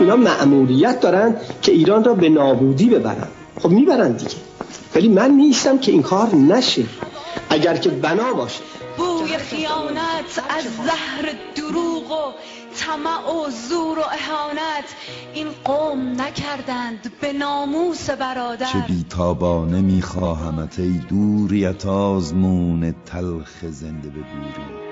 اینا مأموریت دارن که ایران را به نابودی ببرن. خب میبرن دیگه، ولی من نیستم که این کار نشه اگر که بنا باشه. بوی خیانت از زهر دروغ و طمع و زور و اهانت این قوم نکردند به ناموس برادر. چه بیتابانه میخواهمت ای دوریت آزمون تلخ زنده به بوری.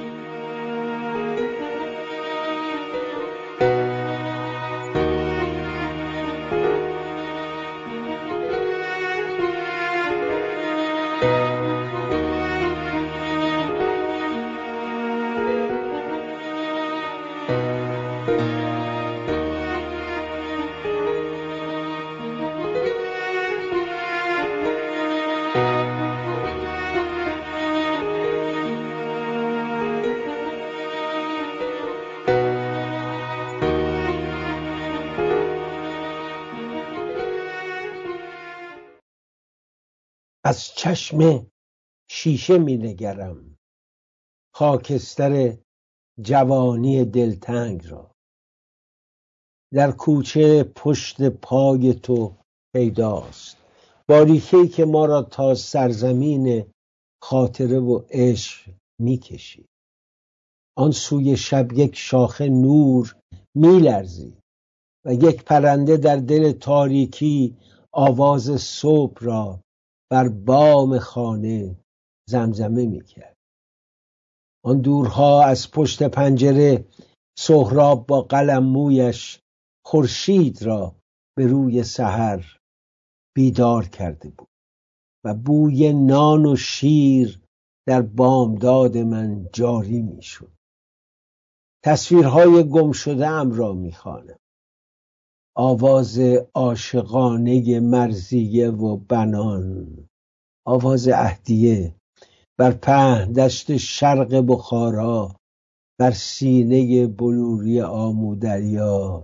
از چشم شیشه می نگرم خاکستر جوانی دلتنگ را. در کوچه پشت پای تو پیداست باریکه‌ای که ما را تا سرزمین خاطره و عشق می کشید. آن سوی شب یک شاخه نور می لرزید و یک پرنده در دل تاریکی آواز صبح را بر بام خانه زمزمه میکرد. آن دورها از پشت پنجره سهراب با قلم مویش خورشید را به روی سحر بیدار کرده بود و بوی نان و شیر در بامداد من جاری میشد. تصویرهای گم شده ام را میخوانم. آواز عاشقانه مرضیه و بنان، آواز اهدیه بر پهن دشت شرق بخارا، بر سینه بلوری آمودریا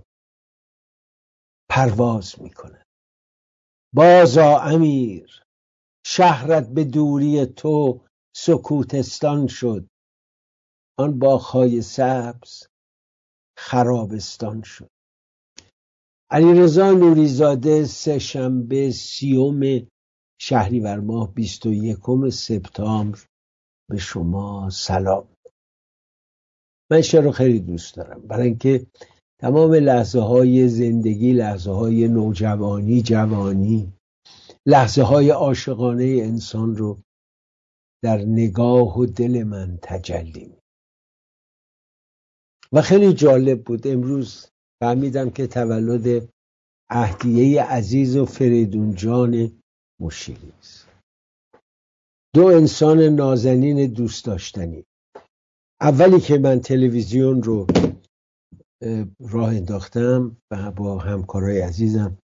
پرواز میکنه. بازا امیر، شهرت به دوری تو سکوتستان شد. آن باغ‌های سبز خرابستان شد. علیرضا نوری‌زاده، سه‌شنبه 30 شهریور ماه 21 سپتامبر. به شما سلام. من شعر رو خیلی دوست دارم برای اینکه تمام لحظه های زندگی، لحظه های نوجوانی، جوانی، لحظه های عاشقانه انسان رو در نگاه و دل من تجلی. و خیلی جالب بود امروز فهمیدم که تولد اهدیه عزیز و فریدون جان مشیری است. دو انسان نازنین دوست داشتنی. اولی که من تلویزیون رو راه انداختم و با همکارای عزیزم،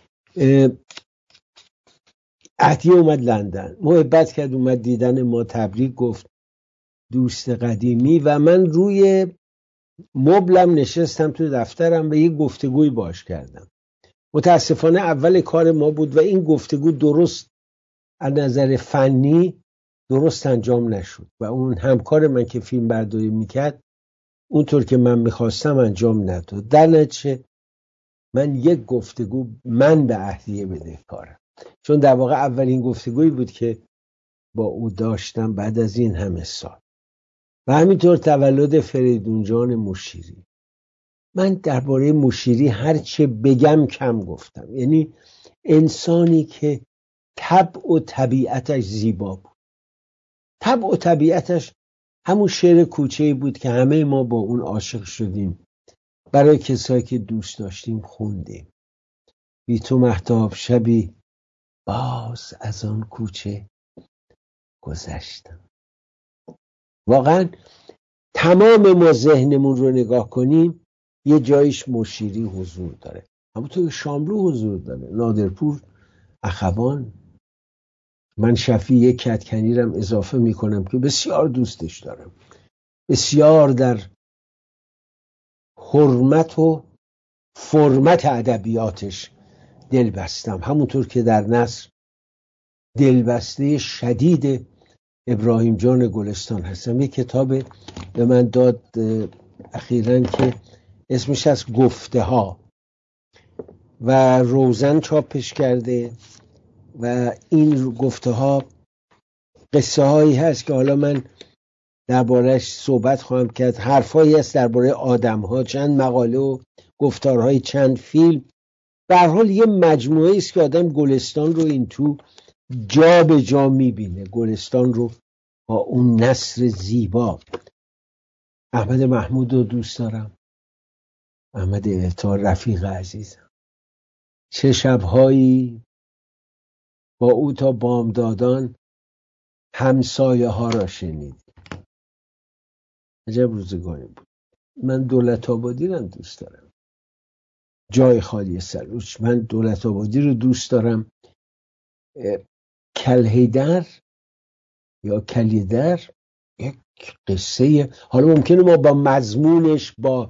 اهدیه اومد لندن، محبت کرد، اومد دیدن ما، تبریک گفت، دوست قدیمی. و من روی مبلم نشستم تو دفترم و یه گفتگوی باش کردم. متاسفانه اول کار ما بود و این گفتگو درست از نظر فنی درست انجام نشد و اون همکار من که فیلم برداری میکرد اونطور که من میخواستم انجام نداد. در نتیجه من یک گفتگو من به اهدیه بدهکارم، چون در واقع اولین گفتگویی بود که با او داشتم بعد از این همه سال. و همینطور تولد فریدون جان مشیری. من درباره مشیری هرچه بگم کم گفتم. یعنی انسانی که طبع و طبیعتش زیبا بود. طبع و طبیعتش همون شعر کوچه‌ای بود که همه ما با اون عاشق شدیم، برای کسایی که دوست داشتیم خوندیم. بی تو مهتاب شبی باز از آن کوچه گذشتم. واقعا تمام ما ذهنمون رو نگاه کنیم یه جایش مشیری حضور داره. همونطور شاملو حضور داره، نادرپور، اخوان. من شفیع یک کدکنی رم اضافه میکنم که بسیار دوستش دارم، بسیار در حرمت و فرمت ادبیاتش دل بستم، همونطور که در نثر دلبسته شدید ابراهیم جان گلستان هستم. یک کتاب به من داد اخیراً که اسمش از گفته ها، و روزن چاپش کرده و این گفته ها قصه هایی هست که حالا من درباره‌اش صحبت خواهم کرد. حرفایی هست درباره آدم ها، چند مقاله و گفتارهای چند فیلم. به هر حال یه مجموعه است که آدم گلستان رو این تو جا به جا میبینه، گلستان رو با اون نثر زیبا. احمد محمود رو دوست دارم، احمد عطار رفیق عزیزم. چه شبهایی با او تا بامدادان همسایه ها را شنید. عجب روزگاری بود. من دولت آبادی رو دوست دارم، جای خالی سروش. من دولت آبادی رو دوست دارم. کلهیدر یا کلیدر یک قصه، حالا ممکنه ما با مضمونش با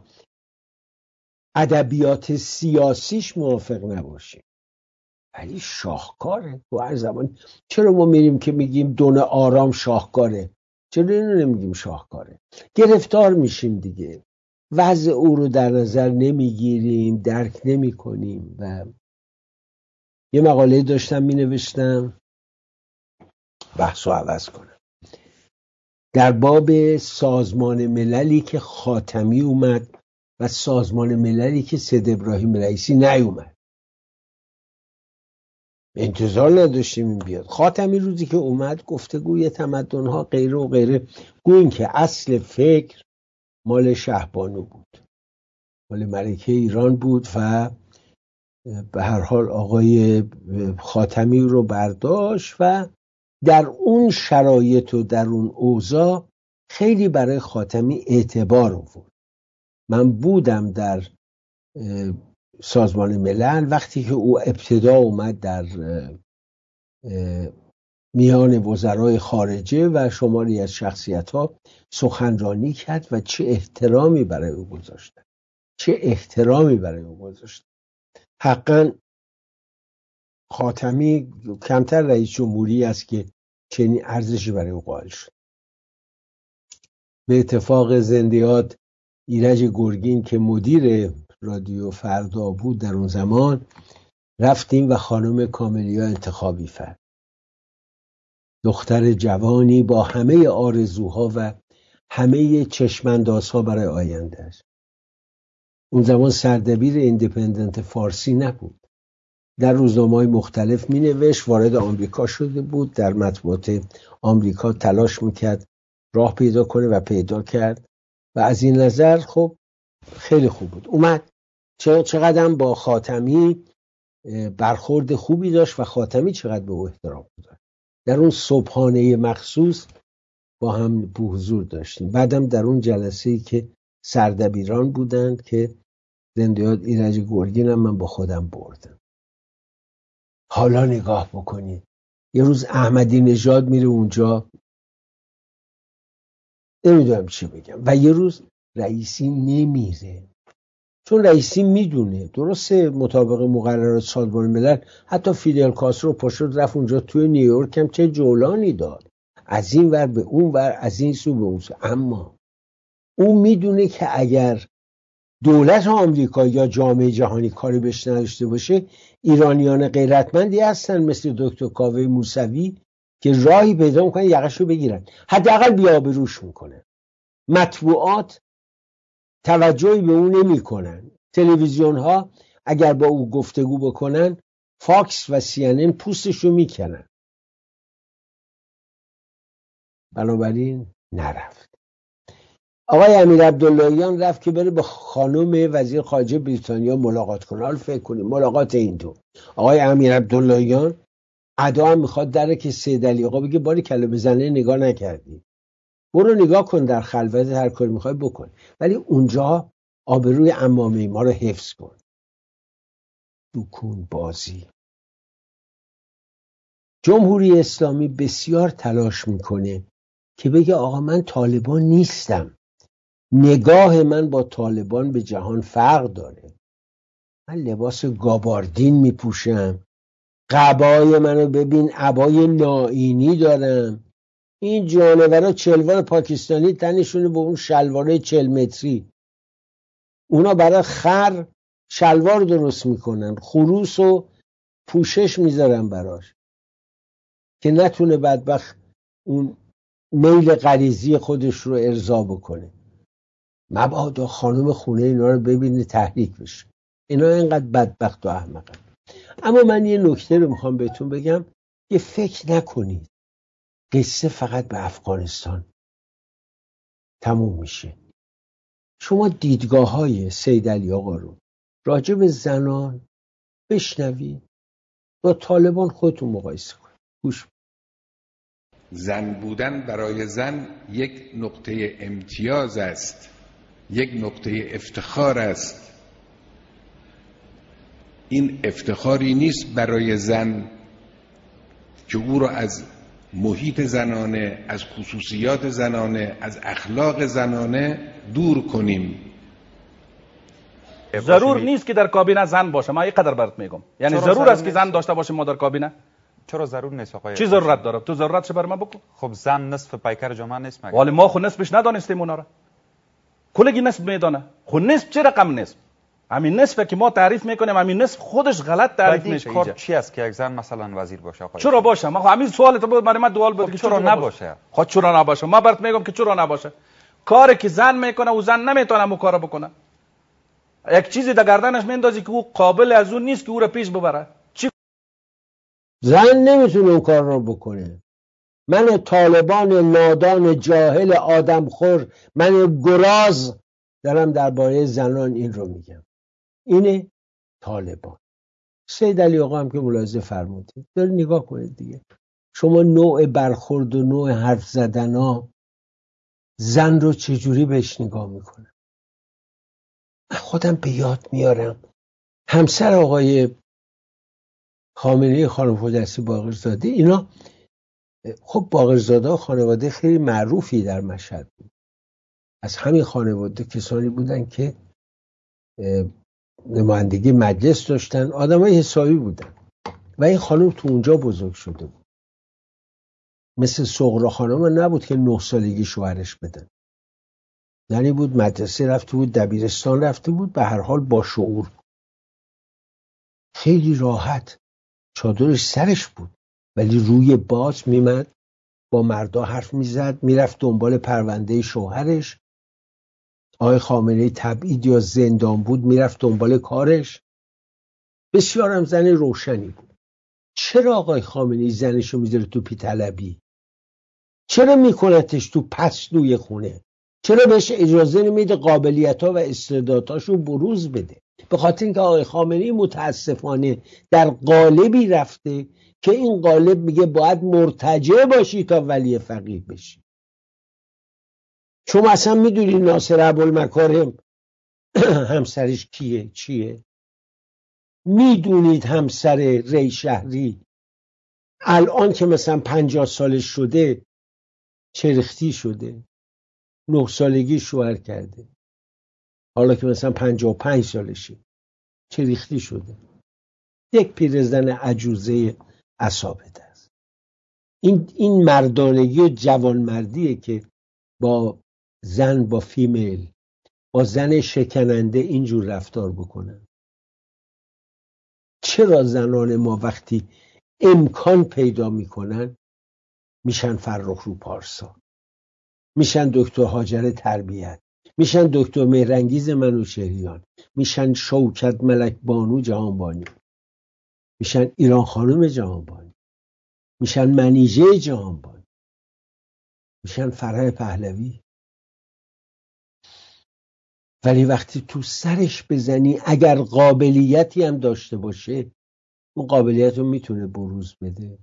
ادبیات سیاسیش موافق نباشیم، ولی شاهکاره تو هر زمان. چرا ما میریم که میگیم دون آرام شاهکاره؟ چرا اینو نمیگیم شاهکاره؟ گرفتار میشیم دیگه، وضع او رو در نظر نمیگیریم، درک نمی کنیم. و یه مقاله داشتم مینوشتم، بحثو عوض کنم، در باب سازمان مللی که خاتمی اومد و سازمان مللی که سید ابراهیم رئیسی نیومد. انتظار نداشتیم این بیاد. خاتمی روزی که اومد گفتگوی تمدن‌ها غیره و غیره، گوین که اصل فکر مال شهبانو بود، مال ملکه ایران بود و به هر حال آقای خاتمی رو برداشت و در اون شرایط و در اون اوضاع خیلی برای خاتمی اعتبار آورد. من بودم در سازمان ملل وقتی که او ابتدا اومد در میان وزرای خارجه و شماری از شخصیت‌ها سخنرانی کرد و چه احترامی برای او گذاشتن، چه احترامی برای او گذاشتن. حقاً خاتمی کمتر رئیس جمهوری است که چنین ارزشی برای او قائل شد. به اتفاق زندیات ایرج گرگین که مدیر رادیو فردا بود در اون زمان، رفتیم و خانم کاملیا انتخابی فرد، دختر جوانی با همه آرزوها و همه چشماندازها برای آیندهش. اون زمان سردبیر ایندیپندنت فارسی نبود، در روزنامه‌های مختلف مینوشت، وارد آمریکا شده بود، در مطبوعات آمریکا تلاش میکرد راه پیدا کنه و پیدا کرد و از این نظر خب خیلی خوب بود. اومد چقدر با خاتمی برخورد خوبی داشت و خاتمی چقدر به او احترام گذاشت. در اون صبحانه مخصوص با هم حضور داشتیم. بعدم در اون جلسه‌ای که سردبیران بودند که زندیات ایرج گرگین هم من با خودم بردم. حالا نگاه بکنید، یه روز احمدی نژاد میره اونجا، نمیدونم چی بگم، و یه روز رئیسی نمیره، چون رئیسی میدونه درسته مطابق مقررات سازمان ملل حتی فیدل کاسترو پاشد رفت اونجا توی نیویورک هم چه جولانی داد، از این ور به اون ور، از این سو به اون سو، اما اون میدونه که اگر دولت آمریکا یا جامعه جهانی کاری بهش نداشته باشه، ایرانیان غیرتمندی هستن مثل دکتر کاوه موسوی که راهی پیدا میکنن یقشو بگیرن، حداقل بی‌آبروش میکنن. مطبوعات توجهی به اون نمی کنن، تلویزیون ها اگر با او گفتگو بکنن فاکس و CNN پوستشو میکنن. بنابراین نرفت. آقای امیر عبداللهیان رفت که بره با خانم وزیر خارجه بریتانیا ملاقات کنه. حالا فکر کنیم ملاقات این دو، آقای امیر عبداللهیان ادا هم میخواد دره که سید علی آقا بگه باری کله بزنه نگاه نکردی، برو نگاه کن در خلوت، هر کاری میخوای بکن، ولی اونجا آبروی عمامه ما رو حفظ کن. دکون بازی. جمهوری اسلامی بسیار تلاش میکنه که بگه آقا من طالبان نیستم، نگاه من با طالبان به جهان فرق داره، من لباس گاباردین میپوشم، قبای منو ببین عبای نائینی دارم، این جانورا چلوار پاکستانی تنشونه به اون شلواره 40 متری، اونا برای خر شلوار درست میکنن، خروس و پوشش میذارن براش که نتونه بدبخت اون میل غریزی خودش رو ارضا بکنه. مبادا خانم خونه اینا رو ببینه تحریک بشه. اینا اینقدر بدبخت و احمقن. اما من یه نکته رو میخوام بهتون بگم، یه فکر نکنید قصه فقط به افغانستان تموم میشه. شما دیدگاه های سید علی آقا رو راجع به زنان بشنوید، با طالبان خودتون مقایسه کنید. گوش. زن بودن برای زن یک نقطه امتیاز است، یک نقطه افتخار است. این افتخاری نیست برای زن که او را از محیط زنانه، از خصوصیات زنانه، از اخلاق زنانه دور کنیم. ضرور نیست که در کابینه زن باشه. من اینقدر برات میگم، یعنی ضرور است که زن داشته باشه ما در کابینه. چرا ضرور نیست آقای؟ چی ضرورت داره؟ تو ضرورتش بر من بگو. خب زن نصف پیکر جامعه نیست مگه؟ ولی ما خود نصفش ندانستیم اونا را. کلگی نصف میدانه. خود نصف چه رقم نصف؟ همین نصفه که ما تعریف میکنیم، همین نصف خودش غلط تعریف میشه. کار چی است که یک زن مثلا وزیر باشه آقای؟ چرا باشه؟ ما همین سوال تو برای من دوال بود که چرا نباشه؟ خود چرا نباشه؟ ما برات میگم که چرا نباشه. کاری که زن میکنه او زن نمیتونه اون کارو بکنه. یک چیزی در گردنش میندازی که او قابل از اون نیست که او را پیش ببره. چی؟ زن نمیتونه اون کار رو بکنه. من طالبان نادان جاهل آدمخور، من گراز دارم درباره زنان این رو میگم. اینه طالبان. سید علی آقا هم که ملاحظه فرمودید، دارید نگاه کنید دیگه. شما نوع برخورد و نوع حرف زدن ها زن رو چجوری بهش نگاه میکنه. من خودم به یاد میارم همسر آقای خامنه‌ای خانم فردوسی باقرزاده، اینا خب باقرزاده ها خانواده خیلی معروفی در مشهد بود. از همین خانواده کسانی بودن که نمایندگی مجلس داشتن، آدمای حسابی بودن و این خانم تو اونجا بزرگ شده بود. مثل صغرا خانم نبود که 9 سالگی شوهرش بدن. یعنی بود مدرسه رفته بود، دبیرستان رفته بود، به هر حال با شعور. خیلی راحت چادرش سرش بود ولی روی باز میمد، با مردا حرف میزد، میرفت دنبال پرونده شوهرش. آقای خامنه‌ای تبعید یا زندان بود، میرفت دنبال کارش. بسیارم زن روشنی بود. چرا آقای خامنه‌ای زنشو میذاره تو پی‌طلبی؟ چرا میکنتش تو پسلوی خونه؟ چرا بهش اجازه نمیده قابلیت‌ها و استعدادهاشو بروز بده؟ به خاطر اینکه آقای خامنه‌ای متاسفانه در قالبی رفته که این قالب میگه باید مرتجع باشی تا ولی فقیه بشی. شما اصلا میدونی ناصر ابوالمکارم همسرش کیه چیه؟ میدونید همسر ری شهری الان که مثلا 50 سالش شده چرختی شده، 9 سالگی شوهر کرده، حالا که مثلا 55 سالشه چرختی شده، یک پیرزن عجوزه عصابه است. این مردانگی و جوانمردیه که با زن، با فیمیل، با زن شکننده اینجور رفتار بکنن. چرا زنان ما وقتی امکان پیدا میکنن میشن فرخ رو پارسا، میشن دکتر هاجر تربیت، میشن دکتر مهرانگیز منوچهریان، میشن شوکت ملک بانو جهانبانی، میشن ایران خانم جهانبانی، میشن منیژه جهانبانی، میشن فرح پهلوی. ولی وقتی تو سرش بزنی، اگر قابلیتی هم داشته باشه، اون قابلیت رو میتونه بروز بده.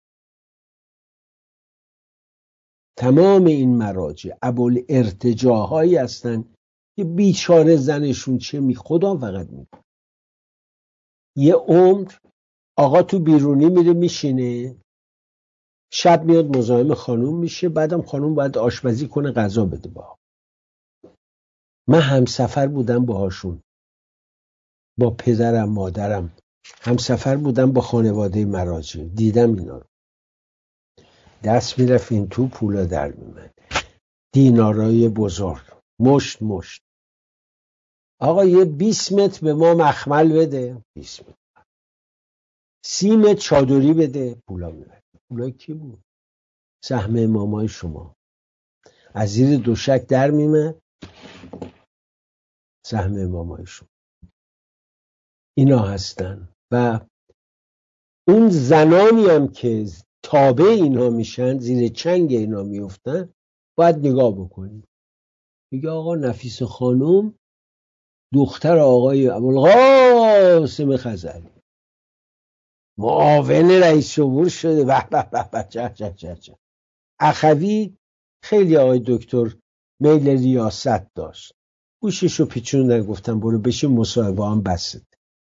تمام این مراجع ابوالارتجاع‌هایی هستن که بیچاره زنشون چه خدا فقط میکنه. یه عمر آقا تو بیرونی میره میشینه، شب میاد مزاحم خانوم میشه، بعدم خانوم باید آشپزی کنه، غذا بده با. من همسفر بودم باهاشون، با پدرم مادرم همسفر بودم، با خانواده مراجع دیدم اینا رو. دست میرفت این تو، پولا در میمد، دینارای بزرگ، مشت آقا یه 20 متر به ما مخمل بده، 20 متر 30 متر چادری بده، پولا میبره. پولا کی بود؟ سهم امامای شما از زیر دوشک در میمه، سهم امامای شما اینا هستن. و اون زنانی هم که تابع اینها میشن، زیر چنگ اینا میفتن، باید نگاه بکنید. میگه آقا نفیسه خانم دختر آقای ابوالقاسم خزعلی معاون رئیس جمهور شده. به به به به، چه چه چه چه. اخوی خیلی آقای دکتر میل ریاست داشت، گوششو پیچوندن گفتن برو بشین مصاحبه هم بسته.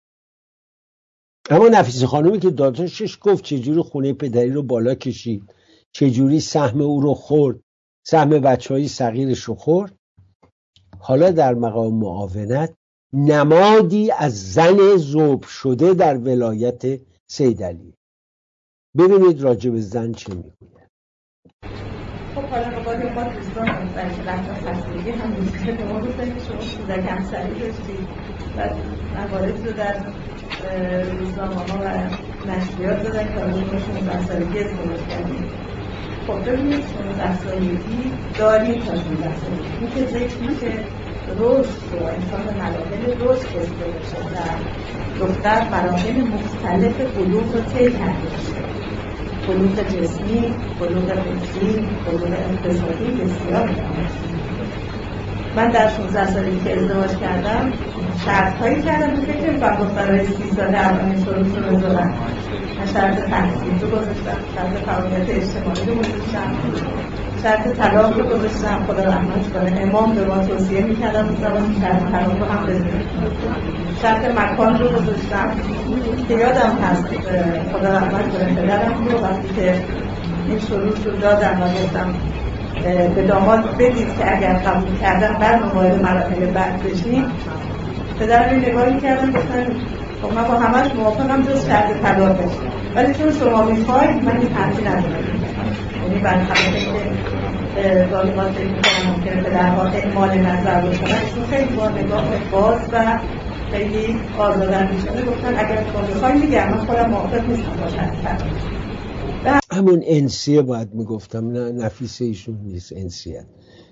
اما نفیسه خانومی که داداشش گفت چجوری خونه پدری رو بالا کشید، چجوری سهم او رو خورد، سهم بچه‌های صغیرش رو خورد، حالا در مقام معاونت نمادی از زن ذوب شده در ولایت سیدعلی. ببینید راجع به زن چه میگوید. خب حالا با دوستان در وقت خستگی هم دوسته به ما گفتن که شما کودک همسری داشتید و مواردی رو در روزنامه‌ها و نشریات دادن که حالا شما 16 سالگی ازدواج کردید. خب ببینید 16 سالگی داریم تا 16 سالگی این که ذکر میشه رشد و انسان به مراحل رشد رسیده بشه و دختر مراحل مختلف بلوغ رو طی کرده باشه، بلوغ جسمی، بلوغ فکری، بلوغ اقتصادی بسیار مهم. من در 16 سالگی که ازدواج کردم شرط‌هایی کردم که فکر می‌کنم دخترای 30 ساله الان شروع رو بذارن. من شرط تحصیل رو گذاشتم، شرط فعالیت اجتماعی رو گذاشتم، شرط طلاق رو گذاشتم. خدا رحمتش کنه امام به ما توصیه می‌کردن مثلا شرط طلاق رو هم بذاریم. شرط مکان رو گذاشتم که یادم هست خدا رحمت کنه پدرم رو وقتی که این شروع رو دادم و گفتم به داماد بدید که اگر قبول کردن بعد وارد مراحل بعد بشیم، پدرم این نگاه می‌کردن گفتن خب من با همش موافقم جز شرط طلاق بشه، ولی چون شما می‌خواید من این حرفی ندارم. یعنی برخلاف که گاهی ما فکر می‌کنم ممکنه پدرها اعمال نظر بکنن، چون خیلی با نگاه باز و خیلی آزادانه‌شانه گفتن اگر شما می‌خواید میگم من خودم موافق نیستم با شرط طلاق. همون انسیه باید میگفتم، نه نفیسه ایشون نیست، انسیه.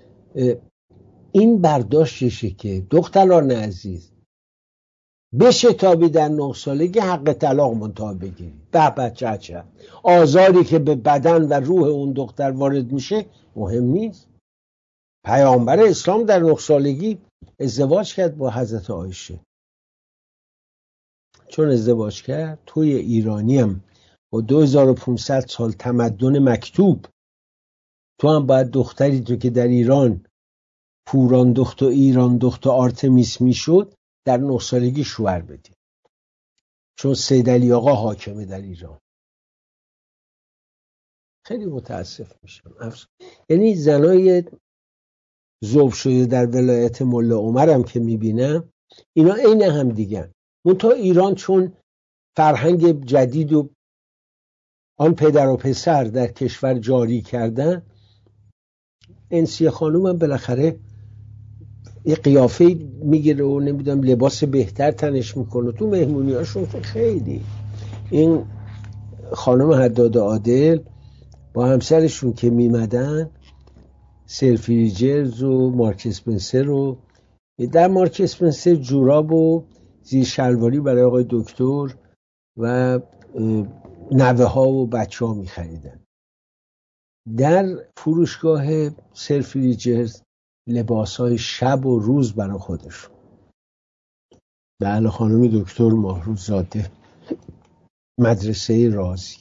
این برداشتشه که دختران عزیز بشه تابی در 9 سالگی حق طلاق منتها بگیرید. به بچه چه آزاری که به بدن و روح اون دختر وارد میشه مهم نیست. پیامبر اسلام در 9 سالگی ازدواج کرد با حضرت عایشه. چون ازدواج کرد توی ایرانی هم با 2500 سال تمدن مکتوب، تو هم باید دختری تو که در ایران پوران دخت و ایران دخت و آرتمیس میشد در 9 سالگی شوهر بدی، چون سیدعلی آقا حاکمه در ایران. خیلی متاسف میشم. یعنی زنای ذوب شده در ولایت ملا عمر هم که میبینم اینا عین هم دیگه. منتها ایران چون فرهنگ جدید و آن پدر و پسر در کشور جاری کردن، انسیه خانوم هم بالاخره یه قیافه میگیره و نمیدونم لباس بهتر تنش میکنه. تو مهمونی هاشون خیلی این خانم حداد عادل با همسرشون که میمدن، سلفریجرز و مارک اسپنسر رو، در مارک اسپنسر جوراب و زیر شلواری برای آقای دکتر و نوه ها و بچه ها میخریدن. در فروشگاه سلفریجرز لباس های شب و روز برای خودشون. بله خانم دکتر ماهروزاده مدرسه رازی،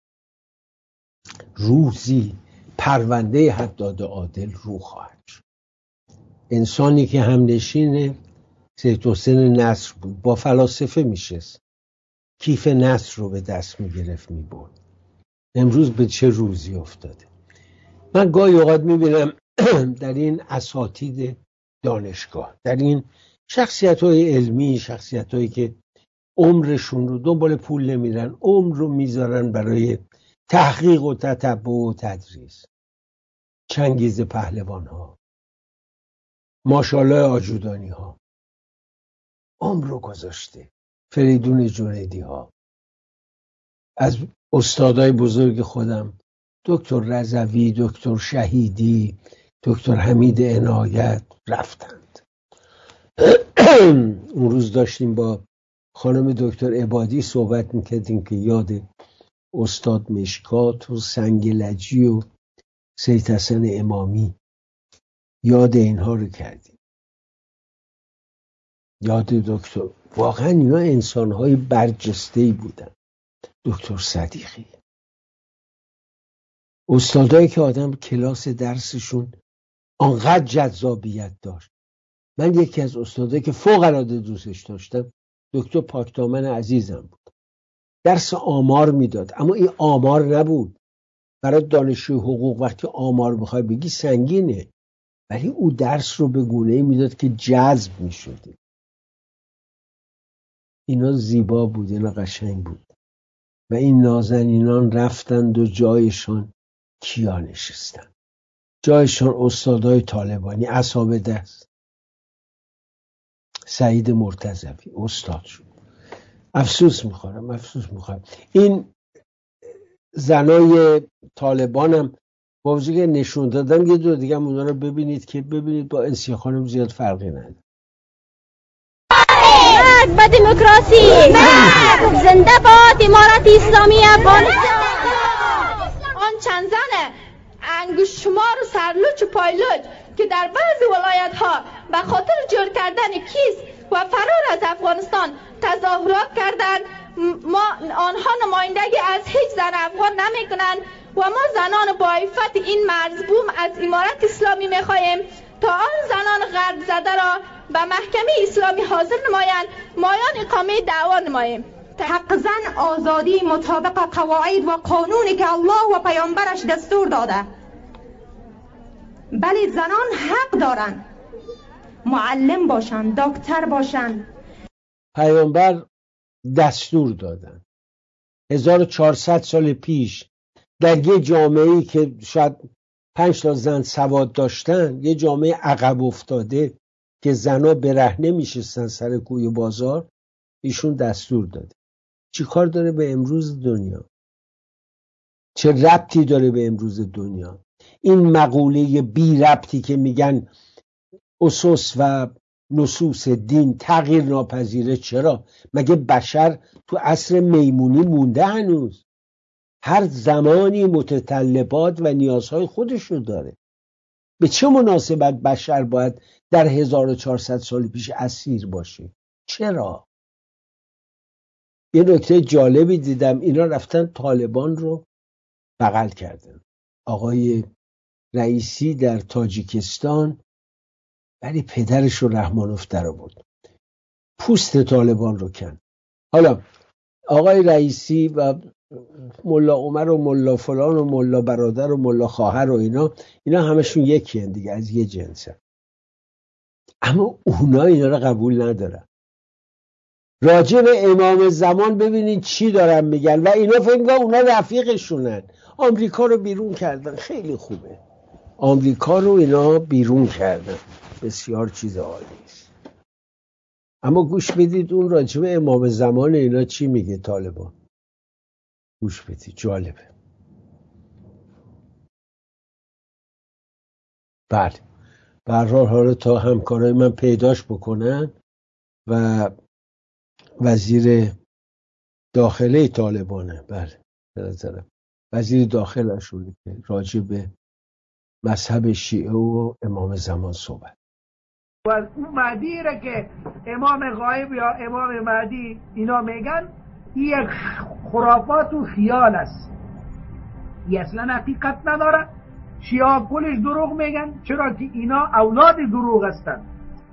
روزی پرونده حداد عادل رو خواهد شد. انسانی که هم نشین سید حسین نصر بود، با فلاسفه میشست، کیف نصر رو به دست میگرفت میبرد. امروز به چه روزی افتاده. من گاهی اوقات میبینم در این اساتید دانشگاه، در این شخصیت‌های علمی، شخصیت‌هایی که عمرشون رو دنبال پول نمیرن، عمر رو میذارن برای تحقیق و تتبع و تدریس، چنگیز پهلوان ها، ماشاءالله آجودانی ها، عمر رو گذاشته. فریدون جنیدی ها، از استادای بزرگ خودم دکتر رضوی، دکتر شهیدی، دکتر حمید عنایت رفتند. اون روز داشتیم با خانم دکتر عبادی صحبت میکردیم که یاد استاد مشکات و سنگ لجی و سید حسن امامی، یاد اینها رو کردیم، یاد دکتر. واقعا اینا انسانهای برجسته‌ای بودن. دکتر صدیقی، استادایی که آدم کلاس درسشون آنقدر جذابیت داشت. من یکی از استادایی که فوق العاده دوستش داشتم دکتر پاکدامن عزیزم بود. درس آمار میداد، اما این آمار نبود. برای دانشجوی حقوق وقتی آمار بخوای بگی سنگینه، ولی او درس رو به گونه‌ای میداد که جذب میشدی. اینا زیبا بود، اینا قشنگ بود. و این نازنینان رفتند و جایشان کیا نشستن؟ جایشان استادای طالبانی، اصحاب دست. سعید مرتضوی استاد شد. افسوس میخورم. این زنای طالبانم با وجودی که نشون دادم، یه دو دیگه هم اونا رو ببینید که ببینید با انسیه خانم زیاد فرقی نداره. با دموکراسی، زنده باد امارت اسلامی افغانستان. آن چند زن انگشت شمار و سرلوچ و پایلوچ که در بعضی ولایت ها به خاطر جور کردن کیس و فرار از افغانستان تظاهرات کردند، آنها نمایندگی از هیچ زن افغان نمی کنند و ما زنان با عفت این مرزبوم از امارت اسلامی می خواهیم تا آن زنان غرب زده را به محکمه اسلامی حاضر نمایند، مایان اقامه دعوا نماییم. حق زن آزادی مطابق قواعد و قانونی که الله و پیامبرش دستور داده. بله زنان حق دارن معلم باشن، دکتر باشن. پیامبر دستور دادن 1400 سال پیش در یه جامعه‌ای که شاید 5 تا زن سواد داشتن، یه جامعه عقب افتاده که زنا برهنه میشستن سر کوی بازار، ایشون دستور داده. چی کار داره به امروز دنیا؟ چه ربطی داره به امروز دنیا؟ این مقوله بی ربطی که میگن اسس و نصوص دین تغییر ناپذیره، چرا؟ مگه بشر تو عصر میمونی مونده هنوز؟ هر زمانی متطلبات و نیازهای خودش رو داره. به چه مناسبت بشر باید در 1400 سال پیش اسیر باشه؟ چرا؟ یه نکته جالبی دیدم، اینا رفتن طالبان رو بغل کردن. آقای رئیسی در تاجیکستان، ولی پدرش رو رحمانوف در آورد، پوست طالبان رو کند. حالا آقای رئیسی و ملا عمر و ملا فلان و ملا برادر و ملا خواهر و اینا همشون یکی هن دیگه، از یه جنسه، اما اونا اینا رو قبول ندارن. راجع به امام زمان ببینید چی دارن میگن و اینا فکر میکنن اونا رفیقشونن. آمریکا رو بیرون کردن، خیلی خوبه، آمریکا رو اینا بیرون کردن، بسیار چیز عالی است. اما گوش بدید اون راجع به امام زمان اینا چی میگه طالبان. گوش بدید، جالبه. بله، به هر حال تا همکارای من پیداش بکنن و وزیر داخله طالبانه، بله به نظرم وزیر داخلشون که راجع به مذهب شیعه و امام زمان صحبت. و از اون مهدی را که امام غایب یا امام مهدی اینا میگن، این یک خرافات و خیال است، این اصلا حقیقت نداره. شیعه کلش دروغ میگن، چرا که اینا اولاد دروغ هستن.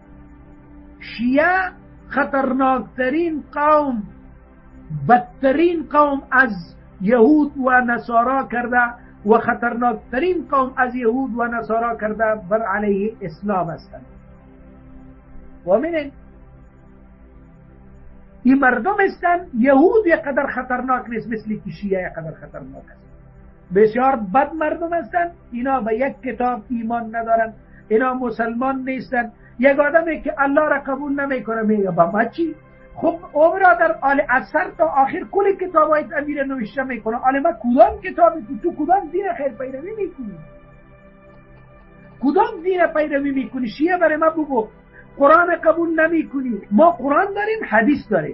شیعه خطرناکترین قوم، بدترین قوم از یهود و نصارا کرده و خطرناکترین قوم از یهود و نصارا کرده بر علیه اسلام هستند. و منین این مردم هستند، یهود یک قدر خطرناک نیست مثل که شیعه یک قدر خطرناک است. بسیار بد مردم هستند. اینا به یک کتاب ایمان ندارن، اینا مسلمان نیستن. یک آدمی که الله را قبول نمیکنه میگه با ما چی؟ خب او برادر آل اثر تا آخر کل کتابای امیر نوشته میکنه. آل ما کدام کتابی تو کدام دین خیر پیروی میکنی؟ کدام دین پیروی میکنی؟ شیعه برای ما بگو قرآن قبول نمیکنی. ما قرآن داریم، حدیث داریم،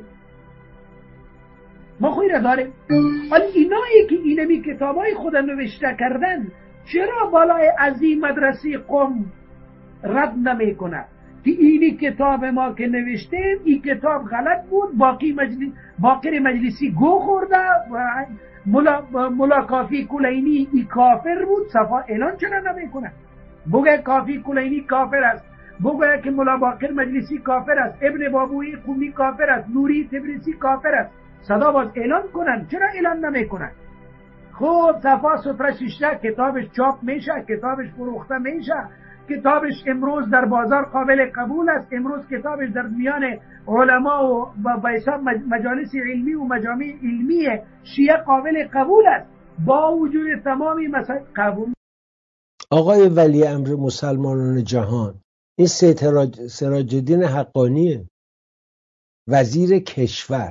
ما خویره داریم. ولی اینایی که اینمی کتابای خود نوشته کردن چرا بالای از این مدرسه قم رد نمیکنه که اینی کتاب ما که نوشتیم این کتاب غلط بود، باقر مجلسی گو خورده، ملا کافی کلینی ای کافر بود، صفا اعلان چرا نمیکنه؟ بگه کافی کلینی کافر است، بگه که ملا باقر مجلسی کافر است، ابن بابوی قومی کافر است، نوری تبریسی کافر است، صدا باز اعلان کنن. چرا اعلان نمیکنن؟ خب صفا ستره شیشته کتابش چاپ میشه، کتابش فروخته میشه، کتابش امروز در بازار قابل قبول است، امروز کتابش در میان علما و با حساب مجالس علمی و مجامع علمی شیعه قابل قبول است. با وجود تمامی مسائل قبول. آقای ولی امر مسلمانان جهان، این سراج الدین حقانیه، وزیر کشور،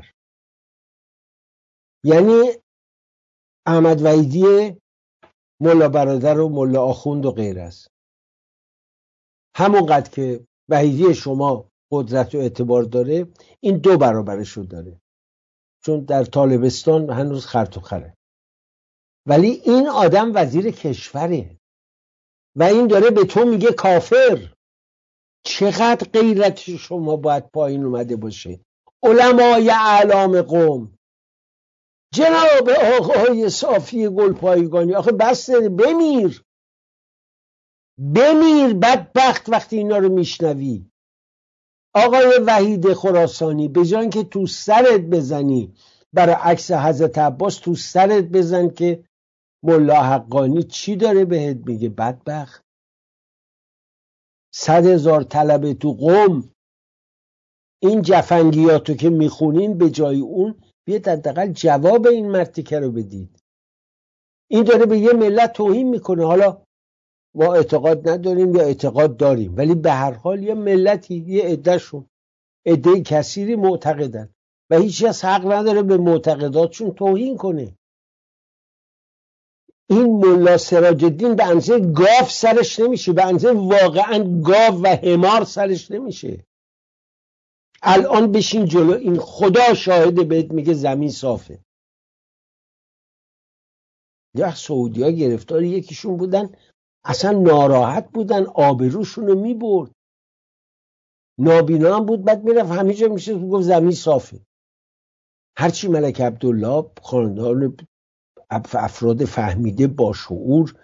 یعنی احمد وحیدی ملا برادر و ملا آخوند و غیر است. همونقدر که وحیدی شما قدرت و اعتبار داره، این 2 برابرشو داره، چون در طالبستان هنوز خرط و خره. ولی این آدم وزیر کشوره و این داره به تو میگه کافر. چقدر غیرت شما باید پایین اومده باشه. علمای اعلام قوم، جناب آقای صافی گلپایگانی، آخه بس بمیر بدبخت وقتی اینا رو میشنوی. آقای وحید خراسانی، به جای که تو سرت بزنی برای عکس حضرت عباس، تو سرت بزن که ملا حقانی چی داره بهت میگه. بدبخت 100,000 طلبه تو قم، این جفنگیاتو که میخونین به جای اون بیاد حداقل جواب این مرتیکه رو بدید. این داره به یه ملت توهین میکنه. حالا ما اعتقاد نداریم یا اعتقاد داریم، ولی به هر حال یه ملتی، یه عده‌شون، عده کثیری معتقدن و هیچ کس حق نداره به معتقداتشون توهین کنه. این ملا سراج الدین به اندازه گاو سرش نمیشه، به اندازه واقعا گاو و حمار سرش نمیشه. الان بشین جلو این، خدا شاهده بهت میگه زمین صافه. یا سعودی ها گرفتار یکیشون بودن، اصلا ناراحت بودن، آبروشون رو میبرد، نابینا هم بود، بعد میرفت همه جا میشه گفت زمین صافه. هرچی ملک عبدالله، خاندان افراد فهمیده با شعور،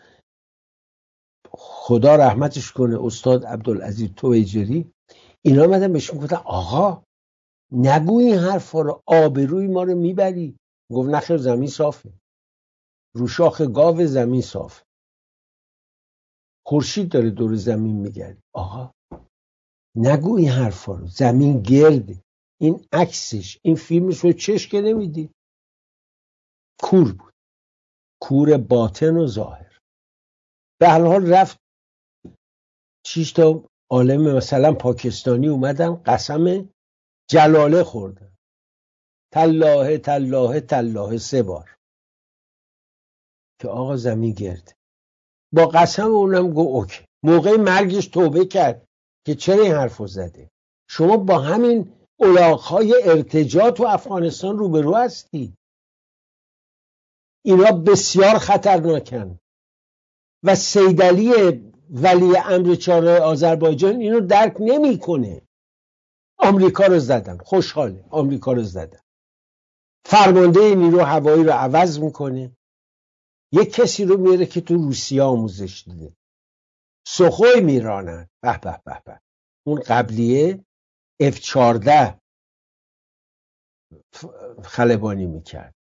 خدا رحمتش کنه، استاد عبدالعزیز تویجری، اینا آمدن بهشون گفتن آقا نگو این حرفا رو، آبروی ما رو میبری. گفت نخیر زمین صافه، رو شاخ گاو زمین صافه، خورشید داره دور زمین میگرده. آقا نگو این حرفا رو، زمین گرده. این عکسش، این فیلمش رو چش که نمیدی. کور بود، کور باطن و ظاهر. به هر حال رفت 6 تا عالم مثلا پاکستانی اومدن قسم جلاله خوردن، تلاهه تلاهه تلاهه 3 بار که آقا زمین گرده. با قسم اونم گو اوکی. موقع مرگش توبه کرد که چرا این حرفو زده. شما با همین الاغ‌های ارتجاع تو افغانستان روبرو هستی. اینا بسیار خطرناکن و سیدعلی ولی امر 4 آذربایجان اینو درک نمیکنه. آمریکا رو زدن، خوشحاله، آمریکا رو زدن، فرمانده نیرو هوایی رو عوض میکنه، یک کسی رو میاره که تو روسیه آموزش دیده، سخوی میرانن، به به به به، اون قبلیه F-14 خلبانی میکرد.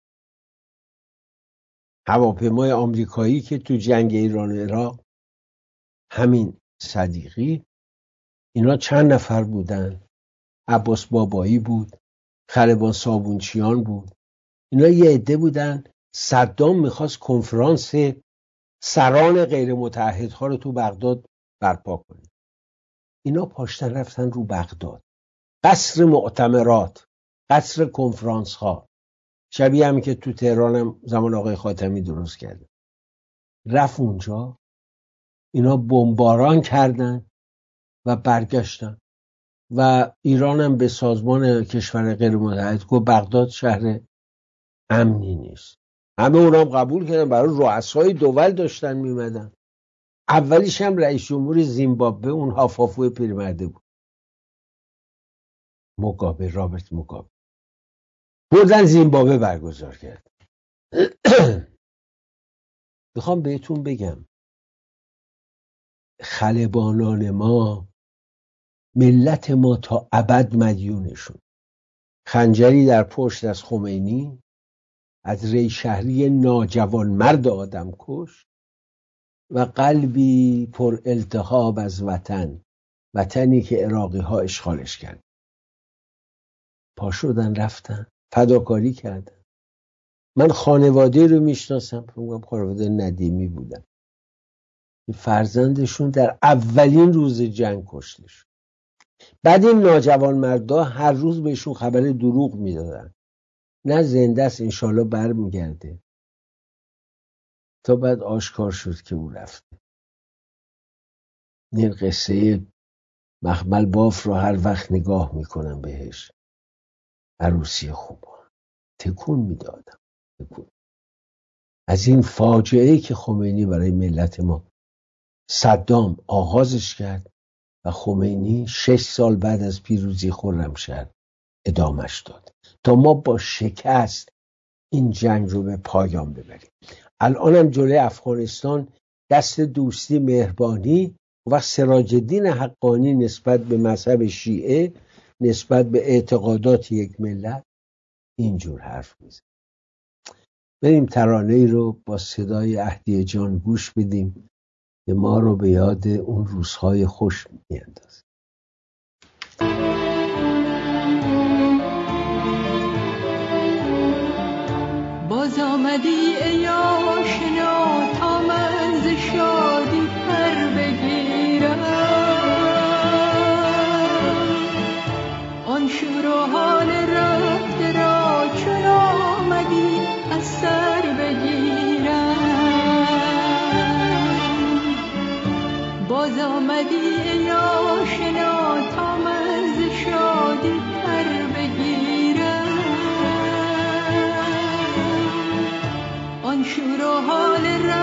هواپیمای آمریکایی که تو جنگ ایران و عراق، همین صدیقی، اینا چند نفر بودن، عباس بابایی بود، خلبان صابونچیان بود، اینا یه عده بودن. صدام میخواست کنفرانس سران غیر متعهدها رو تو بغداد برپا کنه. اینا پاشتن رفتن رو بغداد، قصر معتمرات، قصر کنفرانس ها، شبیه هم که تو تهران هم زمان آقای خاتمی درست کرده. رفت اونجا، اینا بمباران کردن و برگشتن و ایران هم به سازمان کشور غیر متحد گفت بغداد شهر امنی نیست. همه اونام قبول کردن، برای رؤسای دول داشتن میمدن. اولیش هم رئیس جمهور زیمبابوه، اون هافافوی پیرمرده بود، موگابه، رابرت موگابه، بردن زیمبابوه برگزار کرد. میخوام بهتون بگم خلبانان ما، ملت ما تا ابد مدیونشون. خنجری در پشت از خمینی، از ری شهری ناجوانمرد آدم کش و قلبی پر التهاب از وطن، وطنی که عراقی ها اشغالش کرد. پا شدن رفتن فداکاری کردن. من خانواده رو میشناسم، خانواده ندیمی بودن، فرزندشون در اولین روز جنگ کشته شد. بعد این ناجوانمردا هر روز بهشون خبر دروغ میدادن، نه زنده است انشالله بر میگرده، تا بعد آشکار شد که او رفته. این قصه مخمل باف رو هر وقت نگاه میکنم بهش، عروسی خوب تکون میدادم. از این فاجعه که خمینی برای ملت ما، صدام آغازش کرد و خمینی 6 سال بعد از پیروزی خرمشهر ادامش داد تا ما با شکست این جنگ رو به پایان ببریم. الانم جلوی افغانستان دست دوستی، مهربانی و سراج الدین حقانی نسبت به مذهب شیعه، نسبت به اعتقادات یک ملت اینجور حرف میزنه. بریم ترانه ای رو با صدای اهدیه جان گوش بدیم که ما رو به یاد اون روزهای خوش میاندازه. باز آمدی ای آشنا تا من ز شادی پر بگیرم، آن شور و حال رفته را چون آمدی از سر بگیرم. باز آمدی ای آشنا تا من ز شادی پر بگیرم، آن شور و حال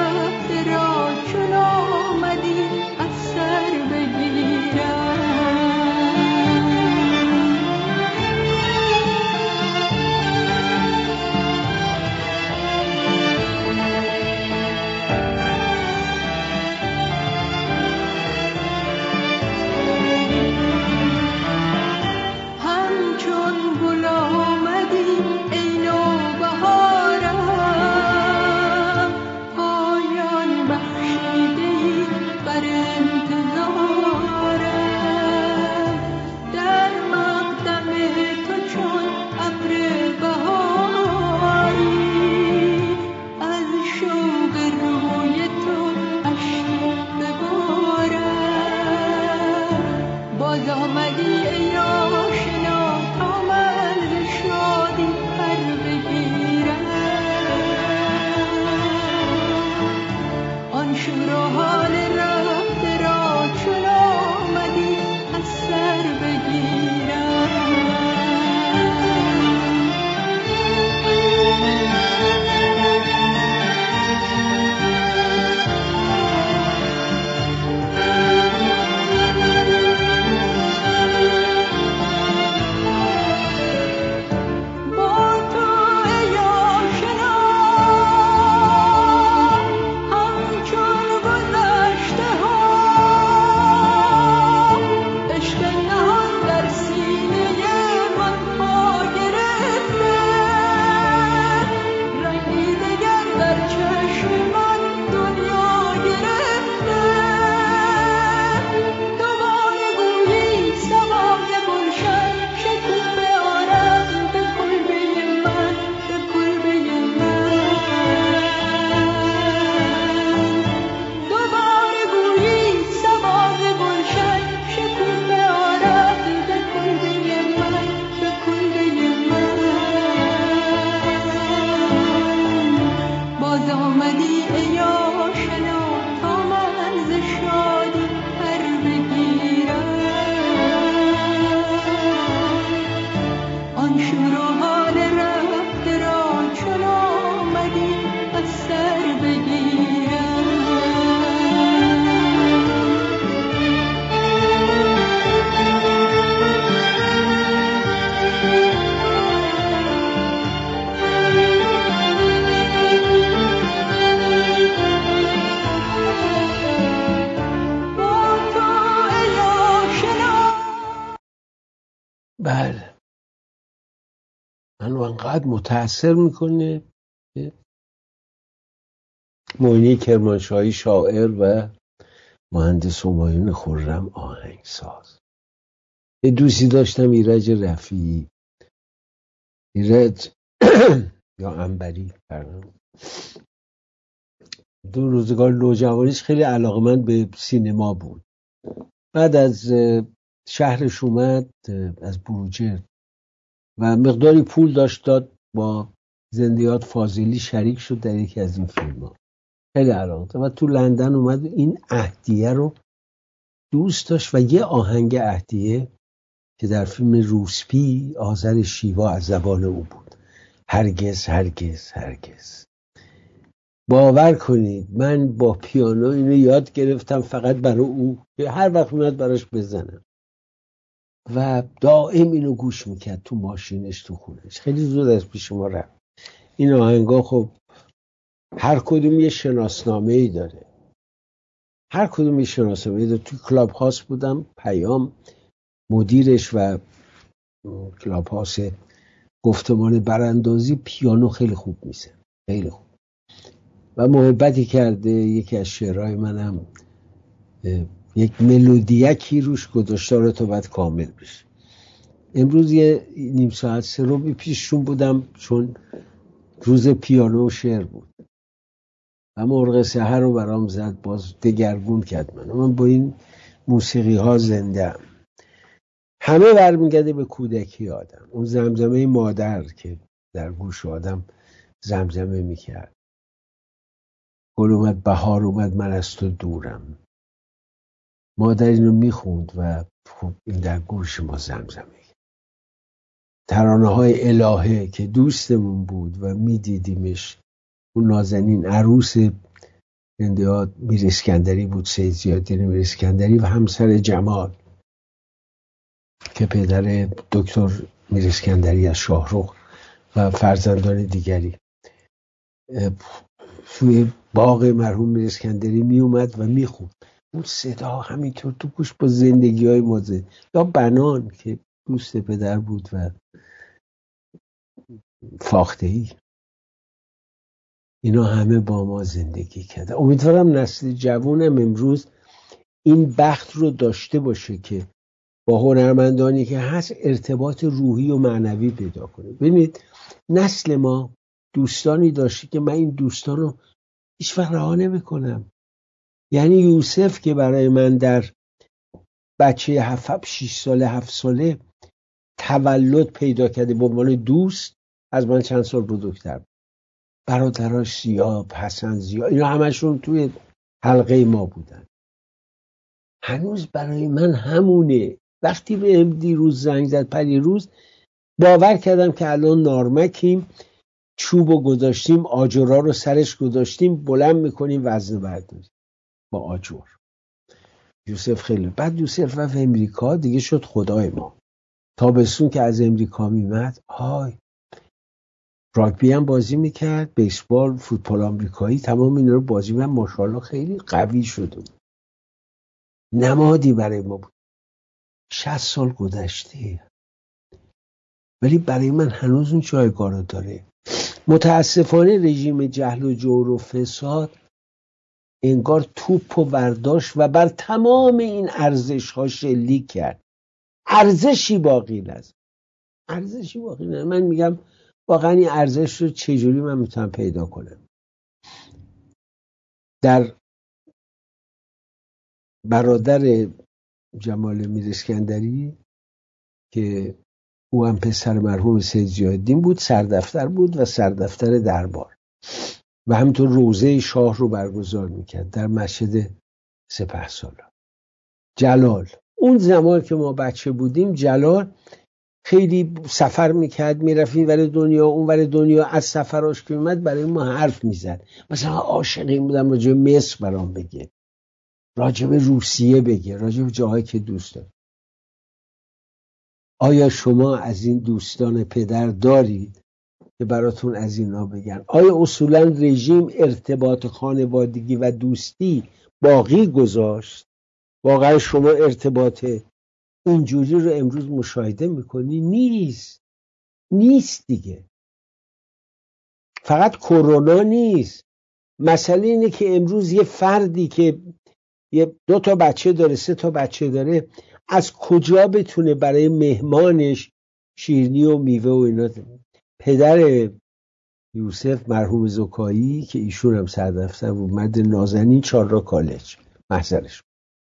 بله من انقدر متاثر میکنه معینی کرمانشاهی شاعر و مهندس همایون خرم آهنگساز. یه دوستی داشتم ایرج رفیعی، ایرج یا انبری پردم، دو روزگار نوجوانیش خیلی علاقمند به سینما بود. بعد از شهرش اومد از بروجرد و مقداری پول داشت داد، با زندیات فاضلی شریک شد در یکی از این فیلم ها. خیلی علاقه و تو لندن اومد این اهدیه رو دوست داشت و یه آهنگ اهدیه که در فیلم روسپی آذر شیوا از زبان او بود، هرگز هرگز هرگز. باور کنید من با پیانو اینو یاد گرفتم فقط برای او، هر وقت میاد براش بزنم و دائم اینو گوش میکرد تو ماشینش تو خونش. خیلی زود از پیش ما رفت. این آهنگا خب هر کدوم یه شناسنامه‌ای داره، هر کدوم یه شناسنامه‌ای داره. تو کلاب هاوس بودم، پیام مدیرش و کلاب هاوس گفتمان براندازی پیانو خیلی خوب میزه، خیلی خوب و محبتی کرده. یکی از شعرهای منم یک ملودیکی روش گذاشته تا بعد کامل بشه. امروز یه نیم ساعت سه رو پیششون بودم چون روز پیانو و شعر بود و مرغ سحر رو برام زد، باز دگرگون کرد من با این موسیقی ها زنده ام. همه برمیگرده به کودکی آدم، اون زمزمه مادر که در گوش آدم زمزمه میکرد، گل اومد بهار اومد من از تو دورم. مادر اینو میخوند و خب این در گوش ما زمزمه. ترانه های الهه که دوستمون بود و میدیدیمش، اون نازنین عروس زندیات میر اسکندری بود، سید زیادین میر اسکندری و همسر جمال که پدر دکتر میر اسکندری از شاهرخ و فرزندان دیگری. توی باغ مرحوم میر اسکندری می اومد و می خوند. اون صدا همینطور تو گوش با زندگی های مازه. یا بنان که دوست پدر بود و فاخته‌ای، اینا همه با ما زندگی کرده. امیدوارم نسل جوانم امروز این بخت رو داشته باشه که با هنرمندانی که هست ارتباط روحی و معنوی پیدا کنه. ببینید نسل ما دوستانی داشته که من این دوستان رو هیچ وقت رها نمی‌کنم. یعنی یوسف که برای من در بچه 6 ساله 7 ساله تولد پیدا کرده به عنوان دوست، از من چند سال بزرگتر. برادراش زیاد، حسن زیاد، اینا همشون توی حلقه ما بودن. هنوز برای من همونه. وقتی به دیروز زنگ زد پریروز، باور کردم که الان نارمکیم، چوبو گذاشتیم، آجرها رو سرش گذاشتیم، بلند میکنیم وزن برداریم با آجر. یوسف خیلی بعد یوسف رفت امریکا، دیگه شد خدای ما. تابستون که از امریکا میمد، راگبی هم بازی میکرد، بیسبال، فوتبال آمریکایی، تمام اینا رو بازی میکرد. ماشاءالله خیلی قوی شده بود، نمادی برای ما بود. 60 سال گذشته ولی برای من هنوز اون جایگاه رو داره. متاسفانه رژیم جهل و جور و فساد انگار توپ و برداشت و بر تمام این ارزش ها شلیک کرد. ارزشی باقی نذاشت. ارزشی باقی نذاشت. من میگم واقعا این ارزش رو چجوری من میتونم پیدا کنم؟ در برادر جمال میر اسکندری که او هم پسر مرحوم سید ضیاءالدین بود، سردفتر بود و سردفتر دربار و همینطور روزه شاه رو برگزار میکرد در مسجد سپهسالار. جلال، اون زمان که ما بچه بودیم، جلال خیلی سفر میکرد، میرفت این ور دنیا اون ور دنیا. از سفراش که میمد برای ما حرف میزد. مثلا عاشق این بودم راجع به مصر برام بگه، راجع به روسیه بگه، راجع به جاهایی که دوست داره. آیا شما از این دوستان پدر دارید که براتون از اینا بگن؟ آیا اصولا رژیم ارتباط خانوادگی و دوستی باقی گذاشت؟ واقعا شما ارتباط اینجوری رو امروز مشاهده میکنی؟ نیست دیگه. فقط کرونا نیست. مسئله اینه که امروز یه فردی که یه 2 تا بچه داره 3 تا بچه داره از کجا بتونه برای مهمانش شیرینی و میوه و اینا. پدر یوسف مرحوم زکایی که ایشون هم سردفتر بود، مرد نازنین، 4 کالج محضرش،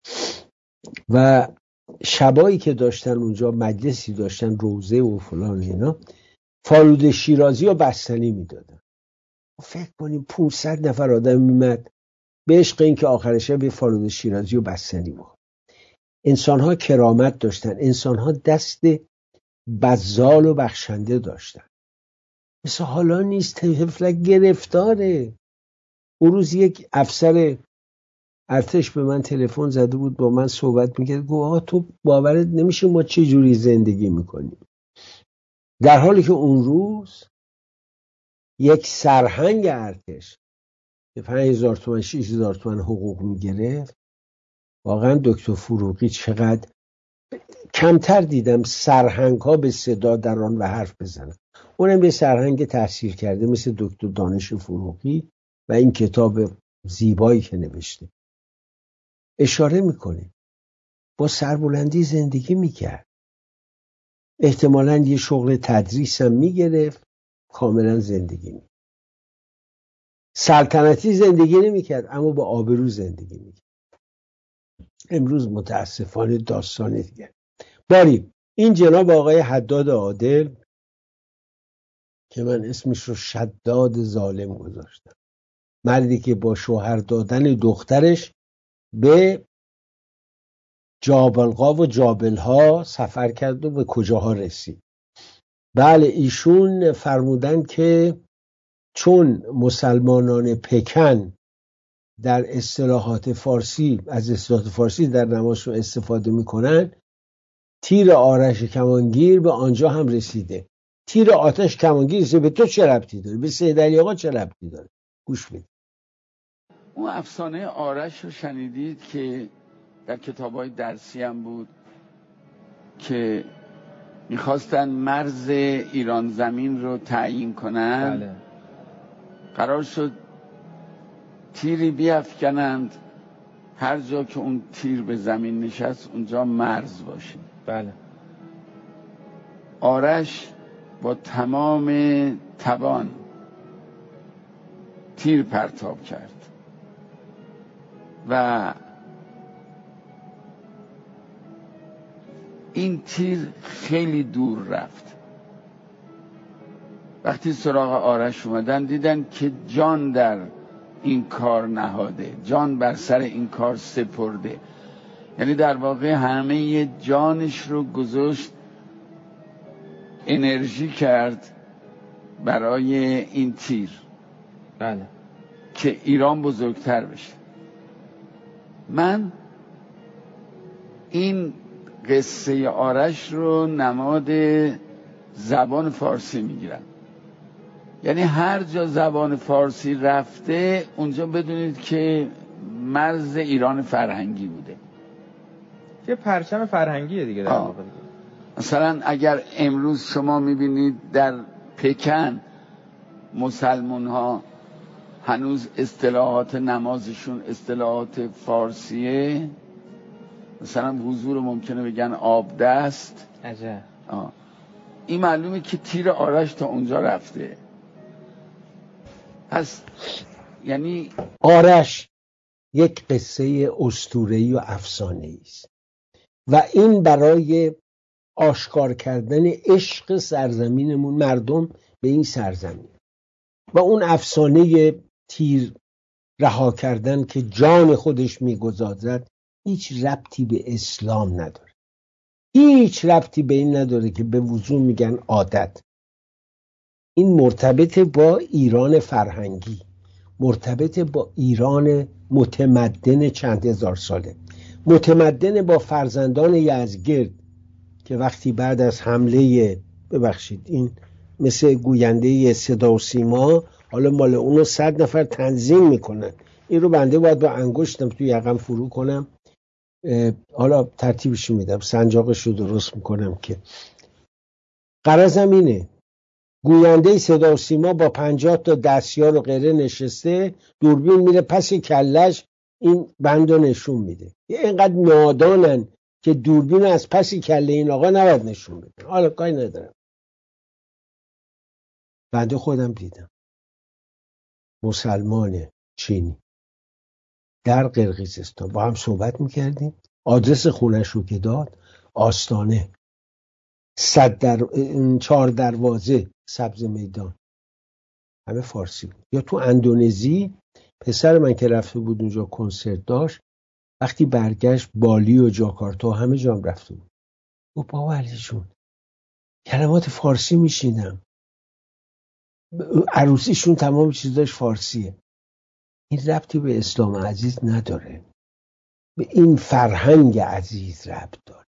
و شبایی که داشتن اونجا مجلسی داشتن، روزه و فلان اینا، فالوده شیرازی و بستنی میدادن. فکر کنیم 500 نفر آدم میمد به عشق این که آخر شب یه فالوده شیرازی و بستنی بود. انسان‌ها کرامت داشتن، انسان‌ها دست بذال و بخشنده داشتن. مثل حالا نیست. طفلک گرفتاره. اون روز یک افسر ارتش به من تلفن زده بود، با من صحبت میکرد، گفت آقا تو باورت نمیشه ما چه جوری زندگی میکنیم. در حالی که اون روز یک سرهنگ ارتش که 5,000 تومان 6,000 تومان حقوق میگرفت، واقعا دکتر فروغی چقدر کمتر دیدم سرهنگ ها به صدا دران و حرف بزنن. اونم به سرهنگ تحصیل کرده مثل دکتر دانش فروغی و این کتاب زیبایی که نوشته اشاره میکنه. با سربلندی زندگی میکرد. احتمالاً یه شغل تدریس هم میگرفت، کاملا زندگی میکرد. سلطنتی زندگی نمیکرد، اما با آبرو زندگی میکرد. امروز متاسفانه داستان دیگه. باری این جناب آقای حداد عادل که من اسمش رو شداد ظالم گذاشتم، مردی که با شوهر دادن دخترش به جابلقا و جابلها سفر کرد و به کجاها رسید. بله، ایشون فرمودن که چون مسلمانان پکن در اصطلاحات فارسی، از اصطلاحات فارسی در نمازشون استفاده میکنن، تیر آرش کمانگیر به آنجا هم رسیده. تیر آتش کمانگیر رسیده. به تو چه ربطی داره؟ به سید علی آقا چه ربطی داره؟ گوش بدید. اون افسانه آرش رو شنیدید که در کتاب‌های درسی هم بود که میخواستن مرز ایران زمین رو تعیین کنن. بله. قرار شد تیری بیفکنند، هر جا که اون تیر به زمین نشست اونجا مرز باشه. بله. آرش با تمام توان تیر پرتاب کرد و این تیر خیلی دور رفت. وقتی سراغ آرش اومدن دیدن که جان در این کار نهاده، جان بر سر این کار سپرده، یعنی در واقع همه جانش رو گذاشت، انرژی کرد برای این تیر. بله. که ایران بزرگتر بشه. من این قصه آرش رو نماد زبان فارسی میگیرم. یعنی هر جا زبان فارسی رفته اونجا بدونید که مرز ایران فرهنگی بوده. یه پرچم فرهنگیه دیگه در واقع. مثلا اگر امروز شما میبینید در پکن مسلمان ها هنوز اصطلاحات نمازشون اصطلاحات فارسیه، مثلا حضور ممکنه بگن آب دست. عجب. این معلومه که تیر آرش تا اونجا رفته. پس یعنی آرش یک قصه اسطوره‌ای و افسانه‌ای است و این برای آشکار کردن عشق سرزمینمون، مردم به این سرزمین، و اون افسانه تیر رها کردن که جان خودش میگذارد هیچ ربطی به اسلام نداره. هیچ ربطی به این نداره که به وضوح میگن عادت. این مرتبط با ایران فرهنگی، مرتبط با ایران متمدن چند هزار ساله، متمدن با فرزندان یزدگرد که وقتی بعد از حمله، ببخشید این مثل گوینده صدا و سیما، حالا مال اونو 100 نفر تنظیم میکنن، این رو بنده باید با انگشتم توی یقم فرو کنم حالا ترتیبش میدم، سنجاقش رو درست میکنم که غرضم اینه گوینده صدا و سیما با 50 تا دستیار و غیره نشسته، دوربین میره پس کلش این بند رو نشون میده. اینقدر نادانن که دوربین از پس کله این آقا نباید نشون بده. حالا کاری ندارم، بنده خودم دیدم مسلمان چینی در قرقیزستان با هم صحبت میکردیم، آدرس خونش رو که داد آستانه 4 دروازه سبز میدان، همه فارسی بود. یا تو اندونزی پسر من که رفته بود اونجا کنسرت داشت، وقتی برگشت بالی و جاکارتا همه جام رفته بود، گفت بابا علی جون کلمات فارسی میشیدم، عروسیشون تمام چیزاش فارسیه. این ربطی به اسلام عزیز نداره، به این فرهنگ عزیز ربط داره.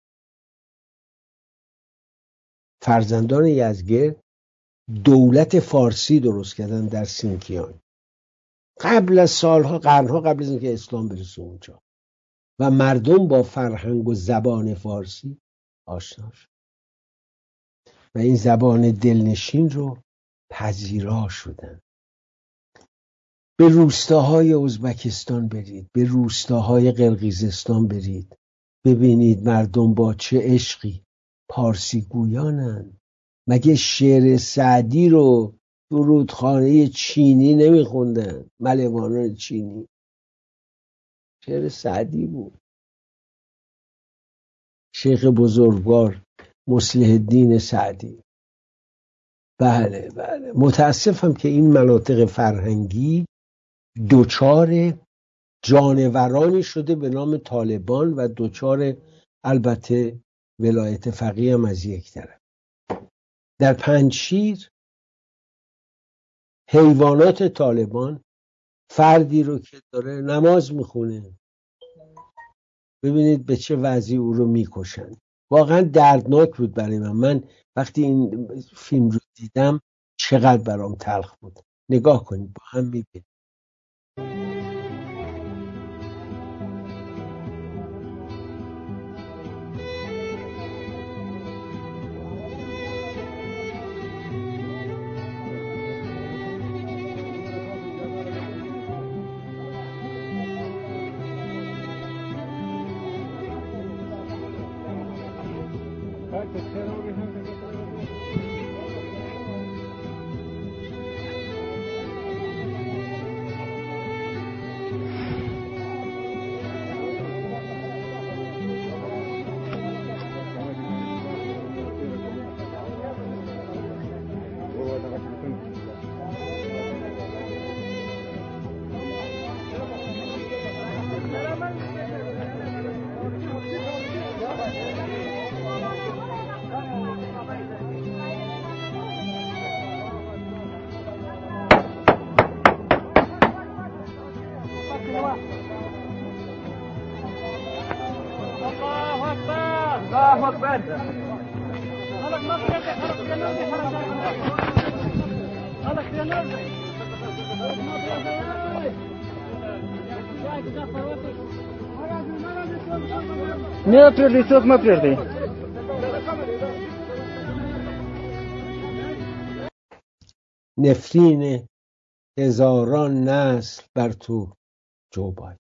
فرزندان یزدگرد دولت فارسی درست کردن در سینکیان قبل از سالها، قرنها قبل از اینکه اسلام برسه اونجا، و مردم با فرهنگ و زبان فارسی آشنا شد و این زبان دلنشین رو پذیرا شدن. به روستاهای ازبکستان برید، به روستاهای قرقیزستان برید، ببینید مردم با چه عشقی پارسی گویانن. مگه شعر سعدی رو درودخانه چینی نمیخوندن؟ ملوانان چینی شعر سعدی بود. شیخ بزرگوار مصلح الدین سعدی. بله بله، متاسفم که این مناطق فرهنگی دوچار جانورانی شده به نام طالبان و دوچار البته ولایت فقیه هم از یک طرف. در پنجشیر حیوانات طالبان فردی رو که داره نماز میخونه ببینید به چه وضعی او رو میکشن. واقعا دردناک بود برای من وقتی این فیلم رو دیدم چقدر برام تلخ بود. نگاه کنید با هم میبینید. نفرین هزاران نسل بر تو جو بایدن.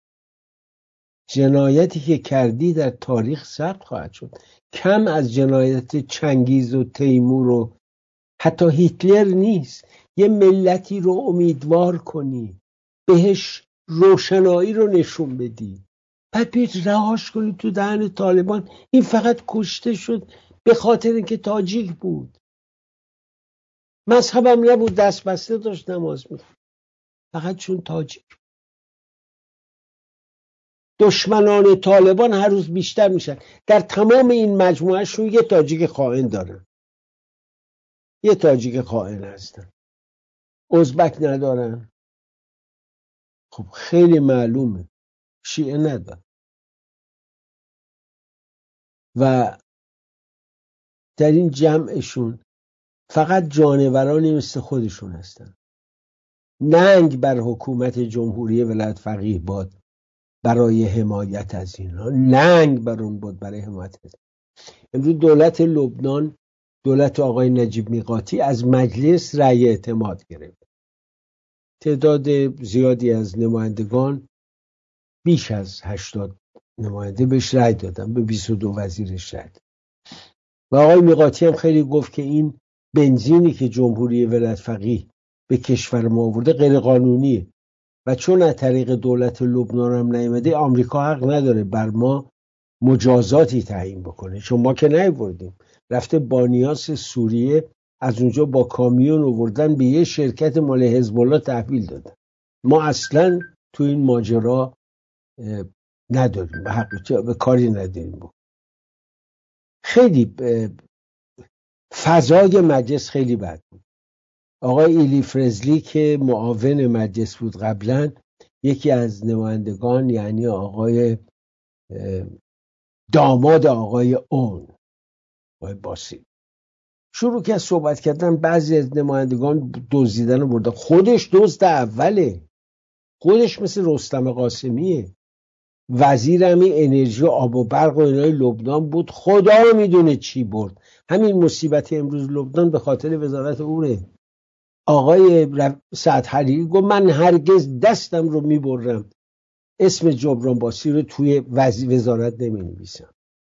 جنایتی که کردی در تاریخ ثبت خواهد شد. کم از جنایت چنگیز و تیمور و حتی هیتلر نیست. یه ملتی رو امیدوار کنی، بهش روشنایی رو نشون بدی، بعد بیت رهاش کنی تو دهن طالبان. این فقط کشته شد به خاطر اینکه تاجیک بود، مذهبم نبود، دست بسته داشت نماز میخوند، فقط چون تاجیک. دشمنان طالبان هر روز بیشتر میشن. در تمام این مجموعهشون یه تاجیک خائن دارن، یه تاجیک خائن هستن، ازبک ندارن. خب خیلی معلومه شیعه ندارن و در این جمعشون فقط جانورانی مثل خودشون هستن. ننگ بر حکومت جمهوری ولایت فقیه باد برای حمایت از اینها، لنگ بر اون بود برای حمایت از. امروز دولت لبنان، دولت آقای نجیب میقاتی از مجلس رأی اعتماد گرفت. تعداد زیادی از نمایندگان، بیش از 80 نماینده بهش رأی دادن، به 22 وزیرش رأی دادن. و آقای میقاتی هم خیلی گفت که این بنزینی که جمهوری ولایت فقیه به کشور ما آورده غیر قانونیه و چون از طریق دولت لبنان هم نیامده، آمریکا حق نداره بر ما مجازاتی تعیین بکنه، چون ما که نیاوردیم. رفته بانیاس سوریه از اونجا با کامیون آوردن به یه شرکت مال حزب الله تحویل دادن. ما اصلا تو این ماجرا نداریم، به حقیقت به کاری نداریم. خیلی فضای مجلس خیلی بد بود. آقای ایلی فرزلی که معاون مجلس بود قبلا، یکی از نمایندگان، یعنی آقای داماد آقای اون، آقای باسی، شروع که صحبت کردن. بعضی از نمایندگان دزدیدن رو بردن. خودش دزد اوله، خودش مثل رستم قاسمیه. وزیر همین انرژی و آب و برق و اینای لبنان بود، خدا میدونه چی برد. همین مصیبت امروز لبنان به خاطر وزارت اوره. آقای سعد حریری گفت من هرگز دستم رو میبرم اسم جبران باسی رو توی وزارت نمی نویسم.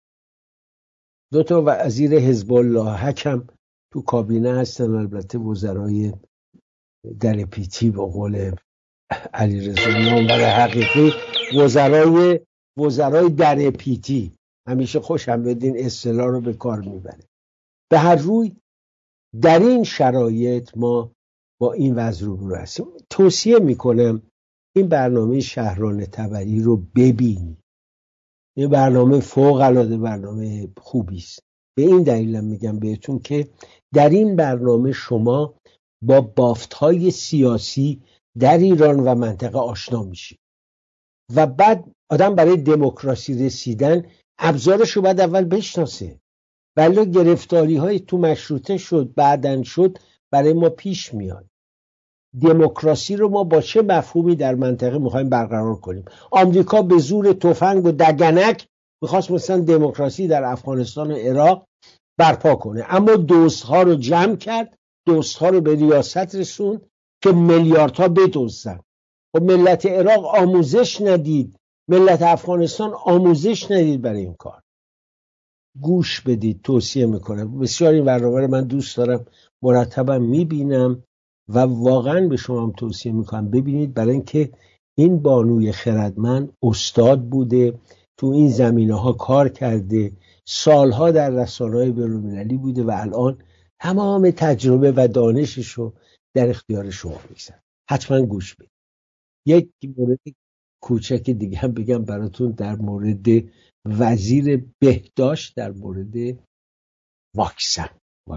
2 وزیر حزب الله حکم تو کابینه هستن، البته وزرای در پیتی به قول علیرضا نامور حقیقی، وزرای در پیتی. همیشه خوشم بدین اصطلاح رو به کار میبره. به هر روی در این شرایط ما با این وضع روبرو هستیم. توصیه میکنم این برنامه شهران تبری رو ببینید. این برنامه فوق العاده برنامه خوبی است. به این دلیل میگم بهتون که در این برنامه شما با بافت‌های سیاسی در ایران و منطقه آشنا میشید و بعد آدم برای دموکراسی رسیدن ابزارش رو باید اول بشناسه. ولی گرفتاری‌های تو مشروطه شد، بعدن شد، برای ما پیش میاد. دموکراسی رو ما با چه مفهومی در منطقه میخوایم برقرار کنیم؟ آمریکا به زور تفنگ و دگنک میخواست مثلا دموکراسی در افغانستان و عراق برپا کنه، اما دوستها رو جمع کرد، دوستها رو به ریاست رسوند که میلیاردها بدزدن. و ملت عراق آموزش ندید، ملت افغانستان آموزش ندید برای این کار. گوش بدید، توصیه میکنم. بسیار این برنامه رو من دوست دارم، مرتبا میبینم و واقعا به شما هم توصیه میکنم ببینید، برای اینکه این بانوی خردمند استاد بوده، تو این زمینه‌ها کار کرده، سالها در رسانه‌های بین‌المللی بوده و الان تمام تجربه و دانشش رو در اختیار شما میگذاره. حتما گوش بدید. یک مورد کوچک دیگه هم بگم براتون در مورد وزیر بهداشت، در مورد واکسن.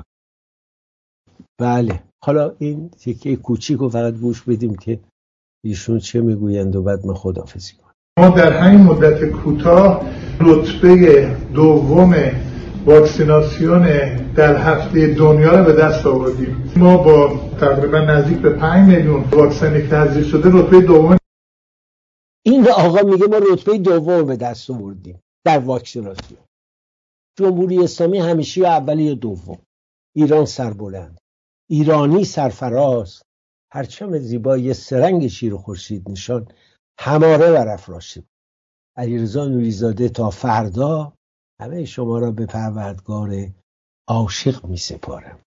بله، حالا این تیکه کوچیک رو فقط گوش بدیم که ایشون چه میگویند و بعد من خداحافظی کنم. ما در همین مدت کوتاه رتبه دوم واکسیناسیون در هفته دنیا رو به دست آوردیم. ما با تقریبا نزدیک به 5 میلیون واکسن تزریق شده رتبه دوم. این آقا میگه ما رتبه دوم به دست آوردیم در واکسیناسیون. جمهوری اسلامی همیشه اول یا دوم، ایران سربلند، ایرانی سرفراز، پرچم زیبای سرنگ شیر و خورشید نشان هماره برافراشته. علیرضا نوری‌زاده تا فردا همه شما را به پروردگار عاشق می سپارم.